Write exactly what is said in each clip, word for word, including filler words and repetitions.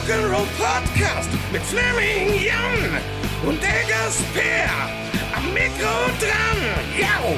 Rock'n'Roll Podcast mit Fleming Jan und Eggers Per am Mikro dran. Jau!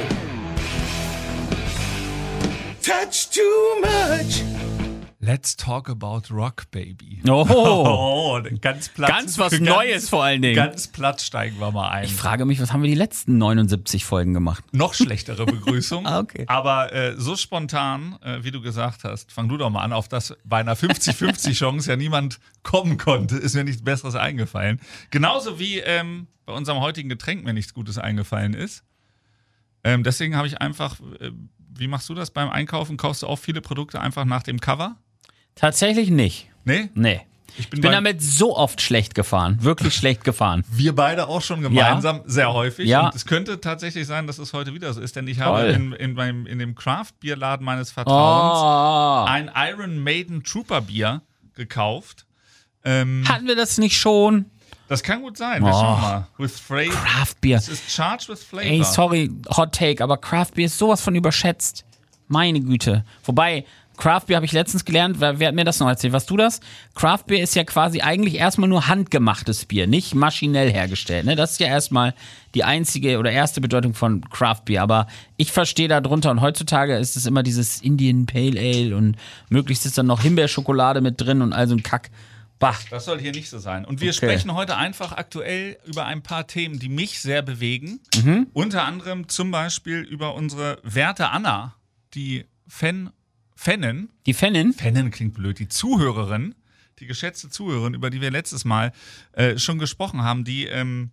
Touch too much. Let's talk about Rock, Baby. Oh, oh ganz platt. Ganz was Neues vor allen Dingen. Ganz platt steigen wir mal ein. Ich frage mich, was haben wir die letzten neunundsiebzig Folgen gemacht? Noch schlechtere Begrüßung. Ah, okay. Aber äh, so spontan, äh, wie du gesagt hast, fang du doch mal an, auf das bei einer fünfzig fünfzig Chance ja niemand kommen konnte, ist mir nichts Besseres eingefallen. Genauso wie ähm, bei unserem heutigen Getränk mir nichts Gutes eingefallen ist. Ähm, deswegen habe ich einfach, äh, wie machst du das beim Einkaufen? Kaufst du auch viele Produkte einfach nach dem Cover? Tatsächlich nicht. Nee? Nee. Ich bin, Ich bin bei, damit so oft schlecht gefahren. Wirklich schlecht gefahren. wir beide auch schon gemeinsam, ja. Sehr häufig. Ja. Und es könnte tatsächlich sein, dass es heute wieder so ist, denn ich Toll. habe in, in, meinem, in dem Craft-Bierladen meines Vertrauens Oh. ein Iron Maiden Trooper Bier gekauft. Ähm, Hatten wir das nicht schon? das kann gut sein. Wir Oh. schauen mal. With Flavor. Craft Beer. Es ist charged with flavor. Ey, sorry, Hot Take, aber Craft Beer ist sowas von überschätzt. Meine Güte. Wobei, Craft Beer habe ich letztens gelernt, wer, wer hat mir das noch erzählt? Warst du das? Craft Beer ist ja quasi eigentlich erstmal nur handgemachtes Bier, nicht maschinell hergestellt. Ne? Das ist ja erstmal die einzige oder erste Bedeutung von Craft Beer. Aber ich verstehe da drunter und heutzutage ist es immer dieses Indian Pale Ale und möglichst ist dann noch Himbeerschokolade mit drin und all so ein Kack. Bah. Das soll hier nicht so sein. Und wir Okay. sprechen heute einfach aktuell über ein paar Themen, die mich sehr bewegen. Mhm. Unter anderem zum Beispiel über unsere werte Anna, die Fan, Fanin. Die Fanin? Fanin klingt blöd. Die Zuhörerin, die geschätzte Zuhörerin, über die wir letztes Mal äh, schon gesprochen haben, die ähm,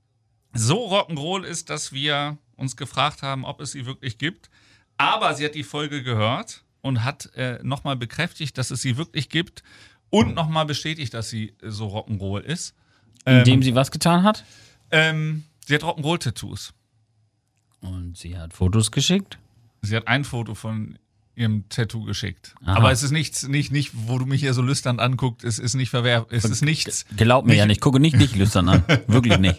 so Rock'n'Roll ist, dass wir uns gefragt haben, ob es sie wirklich gibt. Aber sie hat die Folge gehört und hat äh, nochmal bekräftigt, dass es sie wirklich gibt. Und nochmal bestätigt, dass sie so Rock'n'Roll ist. Indem Ähm, sie was getan hat? ähm, sie hat Rock'n'Roll-Tattoos. Und sie hat Fotos geschickt? Sie hat ein Foto von ihrem Tattoo geschickt. Aha. Aber es ist nichts, nicht, nicht, wo du mich hier so lüstern anguckst, es ist nicht verwerf, es ist nichts. Glaub mir nicht, ja nicht, gucke nicht dich lüstern an. Wirklich nicht.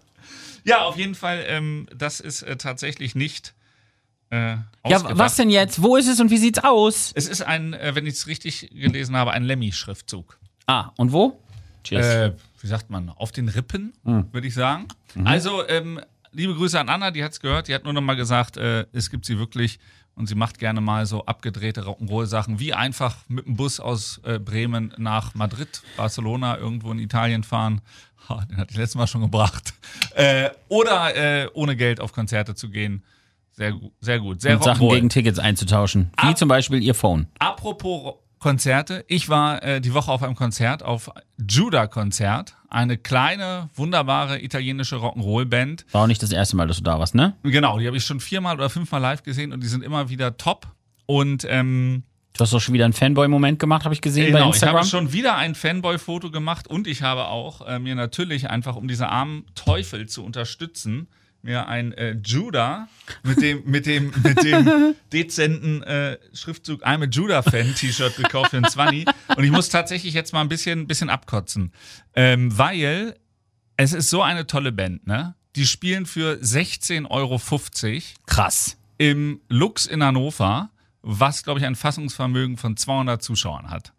Ja, auf jeden Fall, ähm, das ist äh, tatsächlich nicht äh, Ja, ausgedacht. was denn jetzt? Wo ist es und wie sieht's aus? Es ist ein, äh, wenn ich es richtig gelesen habe, ein Lemmy-Schriftzug. Ah, und wo? Cheers. Äh, wie sagt man, auf den Rippen, würde ich sagen. Also, ähm, liebe Grüße an Anna, die hat es gehört, die hat nur noch mal gesagt, äh, es gibt sie wirklich und sie macht gerne mal so abgedrehte Rock'n'Roll-Sachen, wie einfach mit dem Bus aus äh, Bremen nach Madrid, Barcelona, irgendwo in Italien fahren. Ha, den hatte ich letztes Mal schon gebracht. Äh, oder äh, ohne Geld auf Konzerte zu gehen. Sehr, gu- sehr gut, sehr Und Sachen Rock'n'Roll. gegen Tickets einzutauschen. Wie Ah. zum Beispiel ihr Phone. Apropos Ro- Konzerte, ich war äh, die Woche auf einem Konzert, auf Judah-Konzert. Eine kleine, wunderbare italienische Rock'n'Roll-Band. War auch nicht das erste Mal, dass du da warst, ne? Genau, die habe ich schon viermal oder fünfmal live gesehen und die sind immer wieder top. Und ähm, Du hast doch schon wieder einen Fanboy-Moment gemacht, habe ich gesehen bei genau, ich Instagram. habe schon wieder ein Fanboy-Foto gemacht und ich habe auch äh, mir natürlich einfach, um diese armen Teufel zu unterstützen, mir ein äh, Judah mit dem, mit dem, mit dem dezenten äh, Schriftzug I'm a Judah-Fan-T-Shirt gekauft für ein Zwanni. Und ich muss tatsächlich jetzt mal ein bisschen, bisschen abkotzen. Ähm, weil es ist so eine tolle Band, ne? Die spielen für sechzehn Euro fünfzig Krass. im Lux in Hannover, was, glaube ich, ein Fassungsvermögen von zweihundert Zuschauern hat.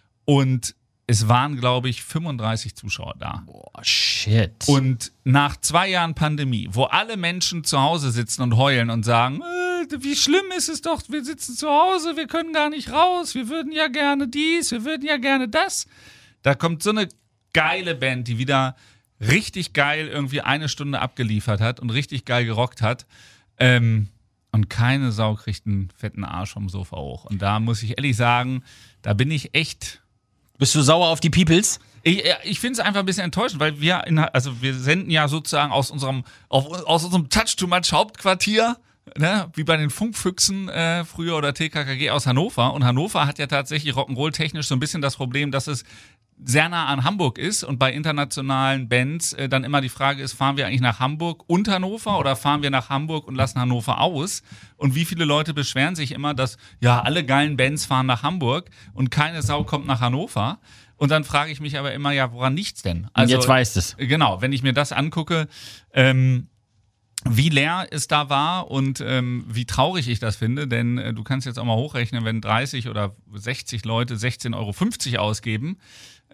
Und es waren, glaube ich, fünfunddreißig Zuschauer da. Boah, shit. Und nach zwei Jahren Pandemie, wo alle Menschen zu Hause sitzen und heulen und sagen, äh, wie schlimm ist es doch, wir sitzen zu Hause, wir können gar nicht raus, wir würden ja gerne dies, wir würden ja gerne das. Da kommt so eine geile Band, die wieder richtig geil irgendwie eine Stunde abgeliefert hat und richtig geil gerockt hat. Ähm, und keine Sau kriegt einen fetten Arsch vom Sofa hoch. Und da muss ich ehrlich sagen, da bin ich echt... Bist du sauer auf die Peoples? Ich, ich finde es einfach ein bisschen enttäuschend, weil wir, in, also wir senden ja sozusagen aus unserem, auf, aus unserem Touch Too Much Hauptquartier, ne, wie bei den Funkfüchsen äh, früher oder T K K G aus Hannover. Und Hannover hat ja tatsächlich Rock'n'Roll technisch so ein bisschen das Problem, dass es sehr nah an Hamburg ist und bei internationalen Bands äh, dann immer die Frage ist, fahren wir eigentlich nach Hamburg und Hannover oder fahren wir nach Hamburg und lassen Hannover aus? Und wie viele Leute beschweren sich immer, dass ja alle geilen Bands fahren nach Hamburg und keine Sau kommt nach Hannover? Und dann frage ich mich aber immer, ja, woran liegt's denn? Also, jetzt weißt es. Genau, wenn ich mir das angucke, ähm, wie leer es da war und ähm, wie traurig ich das finde, denn äh, du kannst jetzt auch mal hochrechnen, wenn dreißig oder sechzig Leute sechzehn Euro fünfzig ausgeben,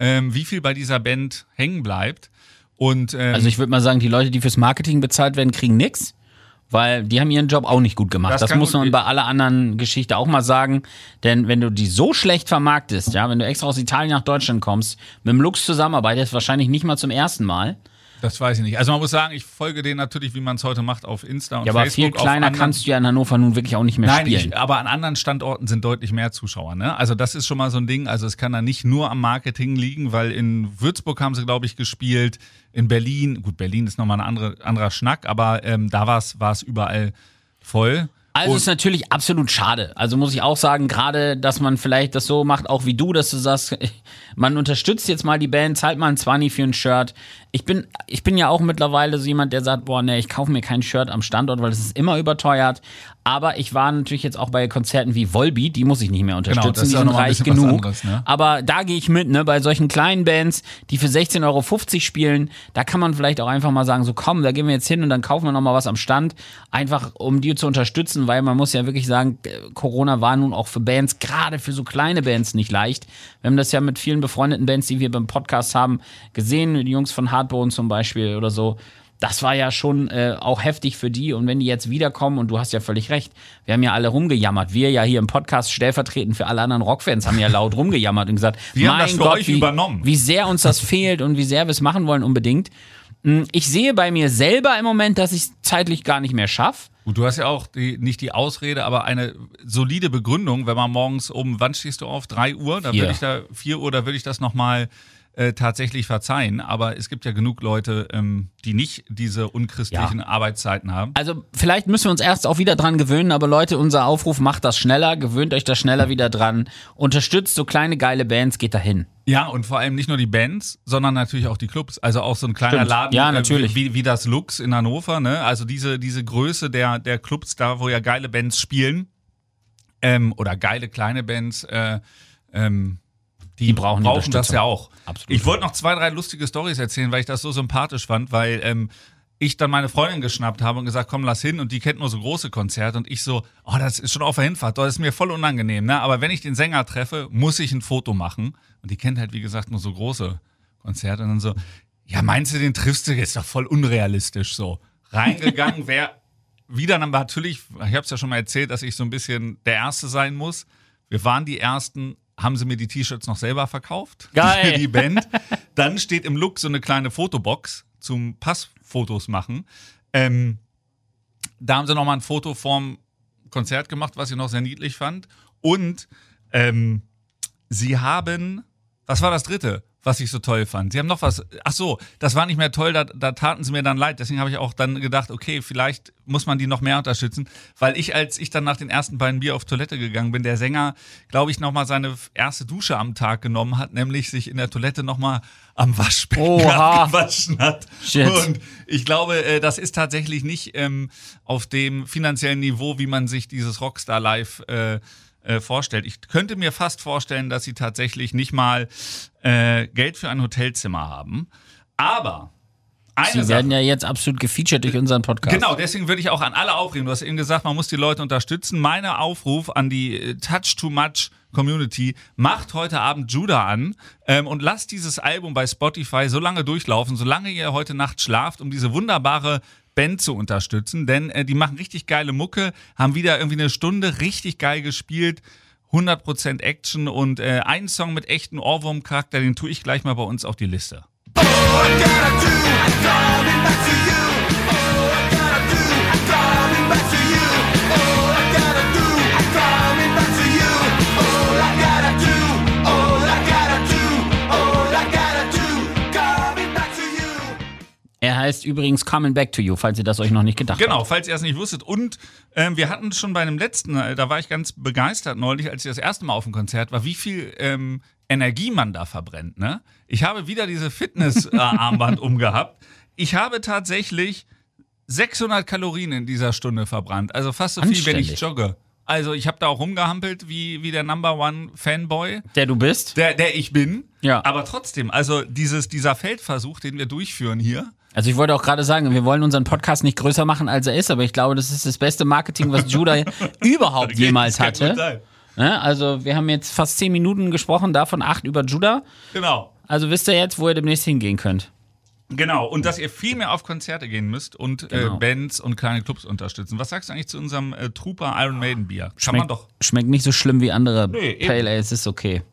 ähm, wie viel bei dieser Band hängen bleibt. Und, ähm, Also ich würde mal sagen, die Leute, die fürs Marketing bezahlt werden, kriegen nix. Weil die haben ihren Job auch nicht gut gemacht. Das, das muss man bei aller anderen Geschichte auch mal sagen. Denn wenn du die so schlecht vermarktest, ja, wenn du extra aus Italien nach Deutschland kommst, mit dem Lux zusammenarbeitest, wahrscheinlich nicht mal zum ersten Mal. Das weiß ich nicht. Also man muss sagen, ich folge denen natürlich, wie man es heute macht, auf Insta und ja, aber Facebook. Viel kleiner kannst du ja in Hannover nun wirklich auch nicht mehr Nein, spielen. Ich, aber an anderen Standorten sind deutlich mehr Zuschauer. Ne? Also das ist schon mal so ein Ding. Also es kann da nicht nur am Marketing liegen, weil in Würzburg haben sie, glaube ich, gespielt. In Berlin, gut, Berlin ist nochmal ein andere, anderer Schnack, aber ähm, da war es überall voll. Also und ist natürlich absolut schade. Also muss ich auch sagen, gerade, dass man vielleicht das so macht, auch wie du, dass du sagst, man unterstützt jetzt mal die Band, zahlt mal ein Zwanni für ein Shirt. Ich bin, ich bin ja auch mittlerweile so jemand, der sagt, boah, ne, ich kaufe mir kein Shirt am Standort, weil es ist immer überteuert. Aber ich war natürlich jetzt auch bei Konzerten wie Volbeat, die muss ich nicht mehr unterstützen, genau, das ist die auch sind noch mal ein reich bisschen was genug. anderes, ne? Aber da gehe ich mit, ne, bei solchen kleinen Bands, die für sechzehn Euro fünfzig spielen, da kann man vielleicht auch einfach mal sagen, so komm, da gehen wir jetzt hin und dann kaufen wir nochmal was am Stand, einfach um die zu unterstützen, weil man muss ja wirklich sagen, Corona war nun auch für Bands, gerade für so kleine Bands nicht leicht. Wir haben das ja mit vielen befreundeten Bands, die wir beim Podcast haben, gesehen, die Jungs von Hardbone zum Beispiel oder so. Das war ja schon äh, auch heftig für die. Und wenn die jetzt wiederkommen, und du hast ja völlig recht, wir haben ja alle rumgejammert. Wir ja hier im Podcast stellvertretend für alle anderen Rockfans haben ja laut rumgejammert und gesagt, wir mein haben das für Gott, euch wie, übernommen. wie sehr uns das fehlt und wie sehr wir es machen wollen unbedingt. Ich sehe bei mir selber im Moment, dass ich es zeitlich gar nicht mehr schaffe. Gut, du hast ja auch die, nicht die Ausrede, aber eine solide Begründung, wenn man morgens um, wann stehst du auf? drei Uhr? Da würde ich da, vier Uhr, da würde ich das nochmal äh, tatsächlich verzeihen. Aber es gibt ja genug Leute, ähm, die nicht diese unchristlichen Ja. Arbeitszeiten haben. Also vielleicht müssen wir uns erst auch wieder dran gewöhnen, aber Leute, unser Aufruf, macht das schneller, gewöhnt euch da schneller wieder dran, unterstützt so kleine geile Bands, geht dahin. Ja, und vor allem nicht nur die Bands, sondern natürlich auch die Clubs. Also auch so ein kleiner Stimmt. Laden Ja, natürlich. äh, wie, wie das Lux in Hannover. Ne? Also diese, diese Größe der, der Clubs, da wo ja geile Bands spielen ähm, oder geile kleine Bands, äh, ähm, die, Die brauchen die brauchen das Unterstützung. ja auch. Absolut. Ich wollte noch zwei, drei lustige Storys erzählen, weil ich das so sympathisch fand, weil ähm, ich dann meine Freundin geschnappt habe und gesagt, komm, lass hin. Und die kennt nur so große Konzerte. Und ich so, oh, das ist schon auf der Hinfahrt. Das ist mir voll unangenehm. Ne? Aber wenn ich den Sänger treffe, muss ich ein Foto machen. Und die kennt halt, wie gesagt, nur so große Konzerte. Und dann so, ja, meinst du, den triffst du? Ist doch voll unrealistisch so. Reingegangen wäre wieder natürlich, ich habe es ja schon mal erzählt, dass ich so ein bisschen der Erste sein muss. Wir waren die Ersten, haben sie mir die T-Shirts noch selber verkauft. Geil. Für die Band. Dann steht im Look so eine kleine Fotobox zum Passfotos machen. Ähm, da haben sie nochmal ein Foto vorm Konzert gemacht, was ich noch sehr niedlich fand. Und ähm, sie haben, was war das dritte, was ich so toll fand? Sie haben noch was, ach so, das war nicht mehr toll, da, da taten sie mir dann leid. Deswegen habe ich auch dann gedacht, okay, vielleicht muss man die noch mehr unterstützen. Weil ich, als ich dann nach den ersten beiden Bier auf Toilette gegangen bin, der Sänger, glaube ich, nochmal seine erste Dusche am Tag genommen hat, nämlich sich in der Toilette nochmal am Waschbecken Oha. abgewaschen hat. Shit. Und ich glaube, äh, das ist tatsächlich nicht ähm, auf dem finanziellen Niveau, wie man sich dieses Rockstar Live äh, äh, vorstellt. Ich könnte mir fast vorstellen, dass sie tatsächlich nicht mal äh, Geld für ein Hotelzimmer haben. Aber eine Sie Sache, werden ja jetzt absolut gefeatured durch unseren Podcast. genau, deswegen würde ich auch an alle aufregen. Du hast eben gesagt, man muss die Leute unterstützen. Mein Aufruf an die äh, Touch Too Much Community, macht heute Abend Judah an ähm, und lasst dieses Album bei Spotify so lange durchlaufen, solange ihr heute Nacht schlaft, um diese wunderbare Band zu unterstützen. Denn äh, die machen richtig geile Mucke, haben wieder irgendwie eine Stunde richtig geil gespielt, hundert Prozent Action und äh, einen Song mit echten Ohrwurm-Charakter, den tue ich gleich mal bei uns auf die Liste. Er heißt übrigens Coming Back to You, falls ihr das euch noch nicht gedacht Genau, habt. falls ihr es nicht wusstet. Und ähm, wir hatten schon bei einem letzten, äh, da war ich ganz begeistert neulich, als ich das erste Mal auf dem Konzert war, wie viel ähm, Energie man da verbrennt. Ne? Ich habe wieder diese Fitness-Armband umgehabt. Ich habe tatsächlich sechshundert Kalorien in dieser Stunde verbrannt. Also fast so viel, wenn ich Anständig. jogge. Also ich habe da auch rumgehampelt wie, wie der Number One Fanboy, Der du bist? der, der ich bin. Ja. Aber trotzdem, also dieses, dieser Feldversuch, den wir durchführen hier, Also ich wollte auch gerade sagen, wir wollen unseren Podcast nicht größer machen, als er ist, aber ich glaube, das ist das beste Marketing, was Judah überhaupt jemals Das kann gut hatte. sein. Ne? Also wir haben jetzt fast zehn Minuten gesprochen, davon acht über Judah. Genau. Also wisst ihr jetzt, wo ihr demnächst hingehen könnt. Genau, und dass ihr viel mehr auf Konzerte gehen müsst und Genau. äh, Bands und kleine Clubs unterstützen. Was sagst du eigentlich zu unserem äh, Trooper Iron Maiden Bier? Kann Schmeckt, man doch. schmeckt nicht so schlimm wie andere Nee, eben. Pale Ales, ist okay.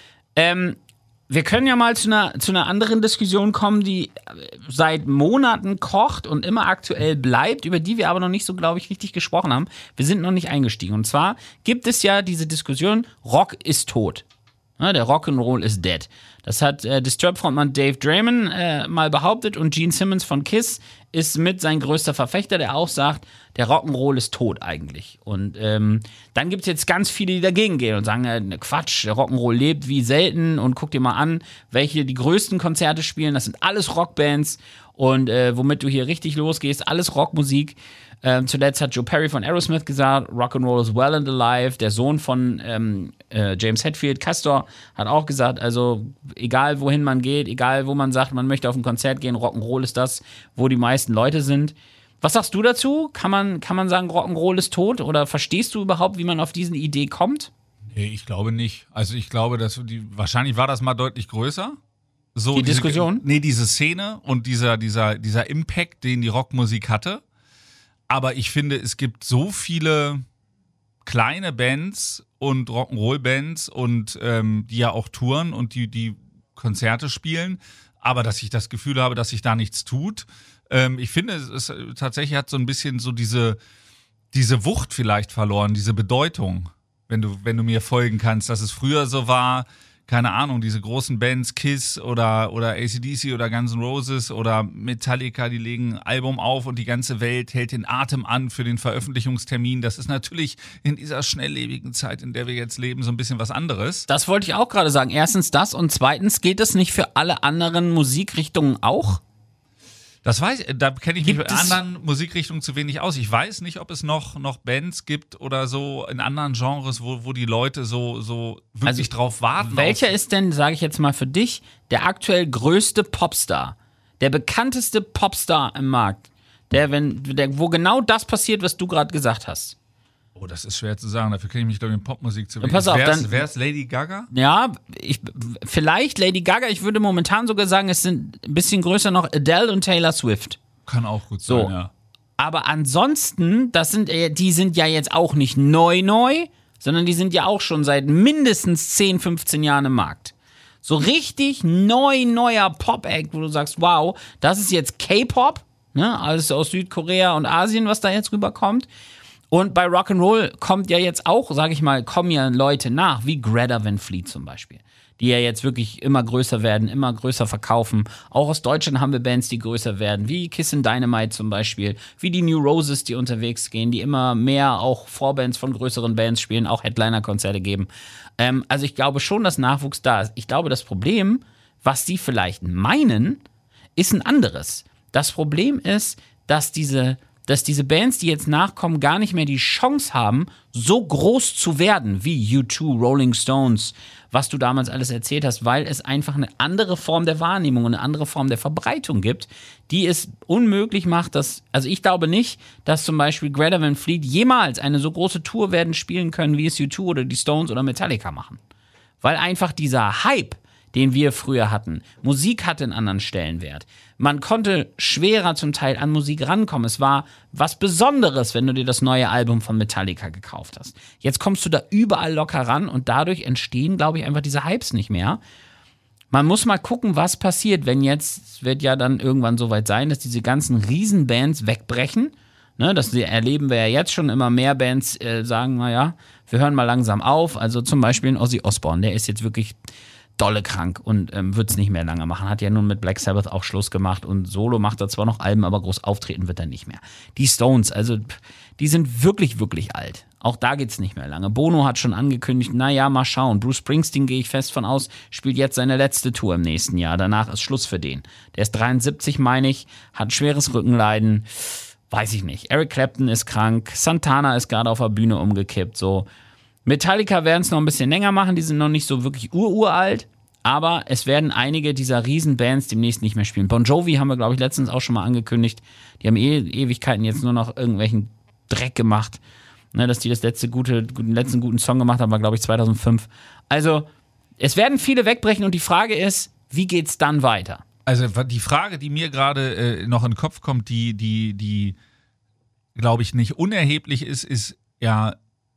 Ähm, wir können ja mal zu einer, zu einer anderen Diskussion kommen, die seit Monaten kocht und immer aktuell bleibt, über die wir aber noch nicht so, glaube ich, richtig gesprochen haben. Wir sind noch nicht eingestiegen. Und zwar gibt es ja diese Diskussion, Rock ist tot. Ja, der Rock'n'Roll ist dead. Das hat äh, Disturbed-Frontmann Dave Draymond äh, mal behauptet und Gene Simmons von Kiss ist mit sein größter Verfechter, der auch sagt, der Rock'n'Roll ist tot eigentlich. Und ähm, dann gibt es jetzt ganz viele, die dagegen gehen und sagen, äh, Quatsch, der Rock'n'Roll lebt wie selten und guck dir mal an, welche die größten Konzerte spielen. Das sind alles Rockbands und äh, womit du hier richtig losgehst, alles Rockmusik. Ähm, zuletzt hat Joe Perry von Aerosmith gesagt, Rock'n'Roll is well and alive. Der Sohn von ähm, äh, James Hetfield, Castor, hat auch gesagt, also egal wohin man geht, egal wo man sagt, man möchte auf ein Konzert gehen, Rock'n'Roll ist das, wo die meisten Leute sind. Was sagst du dazu? Kann man, kann man sagen, Rock'n'Roll ist tot? Oder verstehst du überhaupt, wie man auf diese Idee kommt? Nee, ich glaube nicht. Also ich glaube, dass die, wahrscheinlich war das mal deutlich größer. So Die diese, Diskussion? Nee, diese Szene und dieser, dieser, dieser Impact, den die Rockmusik hatte. Aber ich finde, es gibt so viele kleine Bands und Rock'n'Roll-Bands und ähm, die ja auch touren und die, die Konzerte spielen, aber dass ich das Gefühl habe, dass sich da nichts tut. Ähm, ich finde, es ist, tatsächlich hat so ein bisschen so diese, diese Wucht vielleicht verloren, diese Bedeutung, wenn du, wenn du mir folgen kannst, dass es früher so war, keine Ahnung, diese großen Bands, Kiss oder, oder A C D C oder Guns N' Roses oder Metallica, die legen ein Album auf und die ganze Welt hält den Atem an für den Veröffentlichungstermin. Das ist natürlich in dieser schnelllebigen Zeit, in der wir jetzt leben, so ein bisschen was anderes. Das wollte ich auch gerade sagen. Erstens das und zweitens, geht es nicht für alle anderen Musikrichtungen auch? Das weiß ich, da kenne ich mich Gibt mit es- anderen Musikrichtungen zu wenig aus. Ich weiß nicht, ob es noch, noch Bands gibt oder so in anderen Genres, wo, wo die Leute so, so wirklich Also, drauf warten. Welcher auf, ist denn, sage ich jetzt mal für dich, der aktuell größte Popstar? Der bekannteste Popstar im Markt? Der, wenn, der, wo genau das passiert, was du gerade gesagt hast. Oh, das ist schwer zu sagen. Dafür kenne ich mich, glaube ich, in Popmusik zu wenig. pass auf, Wär's, dann- wär's Lady Gaga? Ja, ich, vielleicht Lady Gaga, ich würde momentan sogar sagen, es sind ein bisschen größer noch Adele und Taylor Swift. Kann auch gut So. sein, ja. Aber ansonsten, das sind, äh, die sind ja jetzt auch nicht neu neu, sondern die sind ja auch schon seit mindestens zehn, fünfzehn Jahren im Markt. So richtig neu, neuer Pop-Act, wo du sagst, wow, das ist jetzt K-Pop, ne, alles aus Südkorea und Asien, was da jetzt rüberkommt. Und bei Rock'n'Roll kommt ja jetzt auch, sag ich mal, kommen ja Leute nach, wie Greta Van Fleet zum Beispiel, die ja jetzt wirklich immer größer werden, immer größer verkaufen. Auch aus Deutschland haben wir Bands, die größer werden, wie Kiss and Dynamite zum Beispiel, wie die New Roses, die unterwegs gehen, die immer mehr auch Vorbands von größeren Bands spielen, auch Headliner-Konzerte geben. Ähm, also ich glaube schon, dass Nachwuchs da ist. Ich glaube, das Problem, was die vielleicht meinen, ist ein anderes. Das Problem ist, dass diese dass diese Bands, die jetzt nachkommen, gar nicht mehr die Chance haben, so groß zu werden wie U zwei, Rolling Stones, was du damals alles erzählt hast, weil es einfach eine andere Form der Wahrnehmung und eine andere Form der Verbreitung gibt, die es unmöglich macht, dass, also ich glaube nicht, dass zum Beispiel Greta Van Fleet jemals eine so große Tour werden spielen können, wie es U zwei oder die Stones oder Metallica machen. Weil einfach dieser Hype, den wir früher hatten, Musik hatte einen anderen Stellenwert. Man konnte schwerer zum Teil an Musik rankommen. Es war was Besonderes, wenn du dir das neue Album von Metallica gekauft hast. Jetzt kommst du da überall locker ran und dadurch entstehen, glaube ich, einfach diese Hypes nicht mehr. Man muss mal gucken, was passiert, wenn jetzt, wird ja dann irgendwann soweit sein, dass diese ganzen Riesenbands wegbrechen. Ne, das erleben wir ja jetzt schon, immer mehr Bands äh, sagen, naja, wir hören mal langsam auf. Also zum Beispiel ein Ozzy Osbourne, der ist jetzt wirklich dolle krank und ähm, wird es nicht mehr lange machen. Hat ja nun mit Black Sabbath auch Schluss gemacht und solo macht er zwar noch Alben, aber groß auftreten wird er nicht mehr. Die Stones, also die sind wirklich, wirklich alt. Auch da geht's nicht mehr lange. Bono hat schon angekündigt, naja, mal schauen. Bruce Springsteen, gehe ich fest von aus, spielt jetzt seine letzte Tour im nächsten Jahr. Danach ist Schluss für den. Der ist dreiundsiebzig, meine ich, hat schweres Rückenleiden. Weiß ich nicht. Eric Clapton ist krank. Santana ist gerade auf der Bühne umgekippt. So. Metallica werden es noch ein bisschen länger machen. Die sind noch nicht so wirklich ururalt. Aber es werden einige dieser Riesenbands demnächst nicht mehr spielen. Bon Jovi haben wir, glaube ich, letztens auch schon mal angekündigt. Die haben eh Ewigkeiten jetzt nur noch irgendwelchen Dreck gemacht. Ne, dass die das letzte gute, den letzten guten Song gemacht haben, war, glaube ich, zweitausendfünf. Also, es werden viele wegbrechen und die Frage ist, Wie geht's dann weiter? Also die Frage, die mir gerade äh, noch in den Kopf kommt, die, die, die, glaube ich, nicht unerheblich ist, ist ja,